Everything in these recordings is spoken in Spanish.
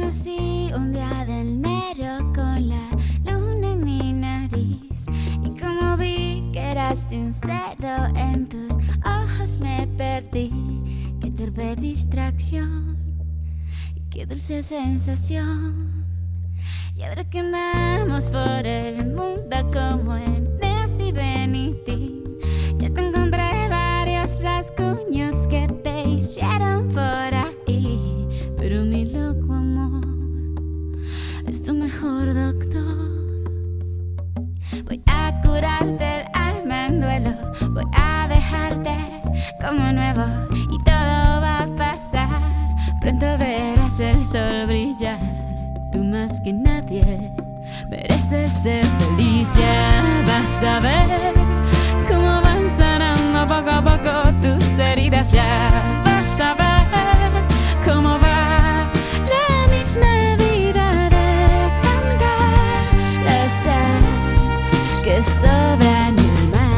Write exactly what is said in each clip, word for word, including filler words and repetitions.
conocí un día de enero con la luna en mi nariz. Y como vi que eras sincero, en tus ojos me perdí. Qué torpe distracción y qué dulce sensación. Y ahora que andamos por el mundo como en Nancy Benitín, ya te encontré varios rasguños que te hicieron por ahí. Pero mi loco amor es tu mejor doctor. Voy a curarte el alma en duelo, voy a dejarte como nuevo y todo va a pasar. Pronto verás el sol brillar. Tú más que nadie mereces ser feliz. Ya vas a ver cómo van sanando poco a poco tus heridas. Ya vas a ver cómo va la misma vida de cantar la sal que sobra en el mar.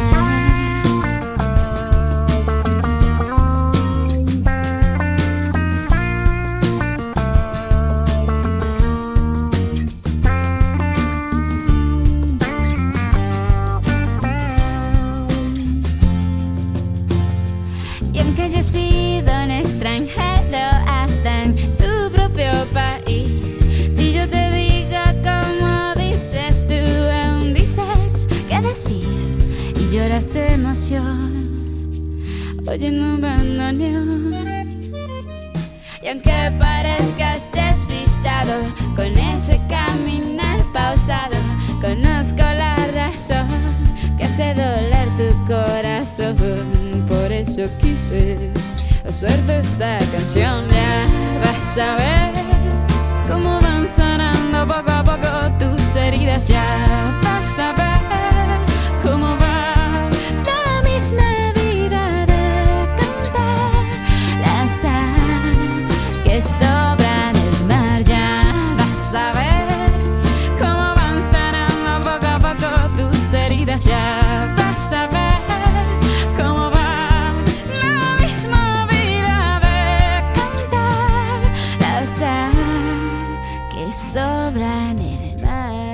Y aunque haya sido un extranjero hasta en tu propio país, si yo te digo como dices, tú aún dices que decís y lloras de emoción oyendo un bandoneón. Y aunque parezcas despistado con ese caminar pausado, conozco la razón que hace doler tu corazón. Por eso quise hacerte esta canción. Ya vas a ver cómo van sanando poco a poco tus heridas. Ya vas a ver cómo va la misma vida de cantar la sal que sobra en el mar. Ya vas a ver cómo van sanando poco a poco tus heridas. Ya vas a ver cómo va la misma vida de cantar la sal que sobra en el mar.